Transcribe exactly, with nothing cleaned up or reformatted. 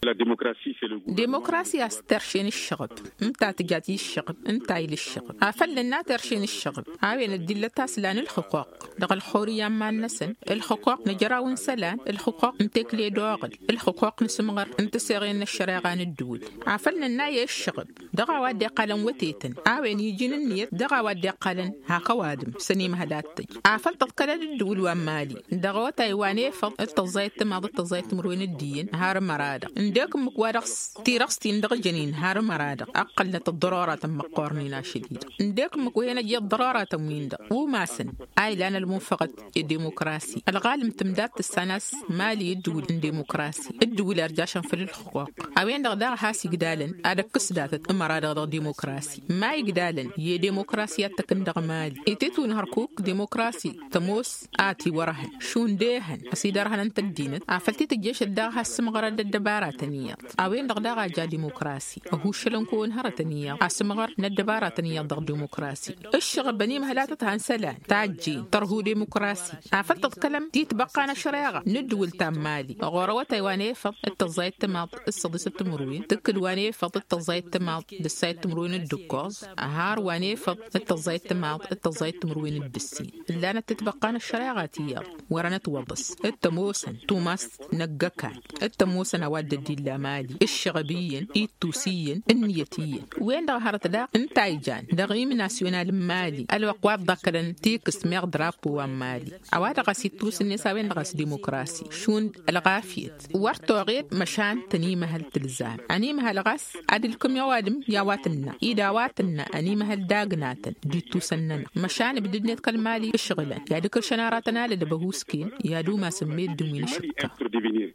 ديمقراطية ترشين الشغب انت تجاتي الشغب انت إلى الشغب أفلنا ترشين الشغب عاوين الدلة تاسلان الحقوق دغ الحورية مع النسن الحقوق نجرا ونسلان الحقوق نتكلي دوغل الحقوق نسمغر انت سيغين الشراغان الدول عفلنا الناية الشغب دغ وادي قلم وتيتن عاوين يجين النيت دغ وادي قلن هاكا وادم سنيم هداتج عفل تذكرة الدول ومالي دغ وتايواني فض التزايت ما ضد التزايت مروين الدين هار مرادة عندكم مكوارقص تيرقصتين دغ جنين هار مرادة أقل الضرورة مقارنين شديدة عندكم مكوينة جي الضرورة تموين ده وما سن أي لان المنفقة الديمقراسي الغالم تمدات السناس مالي الدول الديمقراسي الدول أرجاشا في الحقوق أوين دغ دغ هاسي قدالن هذا قصدات مرادة دغ ديمقراسي ما يقدالن يه ديمقراسية تكن دغ مالي إتيتون هركوك ديمقراسي تموس آتي ورهن شون ديهن أسيدارهن أنت الدين عفلتي تجيش الدغ هاسمغرة الدبارات نيات أوين دغ دغ جا ديمقراسي وهو شلون كون هرتنية أسمغر ندبارات نيات دغ ديمقراسي الشغب بني مهلاتها سلان تاجي ترهو ديمقراسي عفلت تتكلم دي تبقى أنا شريعة ندول تام مالي غروة تايواني فض التزايد تماط الصديس التمروين تكل واني فض التزايد تماط دسايد تمروين الدكوز هار واني فض التزايد تماط التزايد تمروين البسين اللي أنا تتبقى أنا الشريعة تيار ورانا توضس التموسن توماس نجكا التموسن أود الدين مالي الشغبيين التوسيين النيتيين وين ده هرت ده انتايجان ده غيم ناسيونال مالي الوقوات ذكرن تيكس مير درابو مالي أواد غسي توس النساء وين غس ديمقراسي شون الغافيت ورتوغيت مشان تنيمة هالتلزام أنيمة هالغس عدلكم يا وادم يا واتنا إذا واتنا أنيمة هالداغناتن دي توسننا مشان بدنا نتكلم مالي الشغلة يا ذكر شناراتنا لدبهوسكين يا دو ما سميت دومين شكا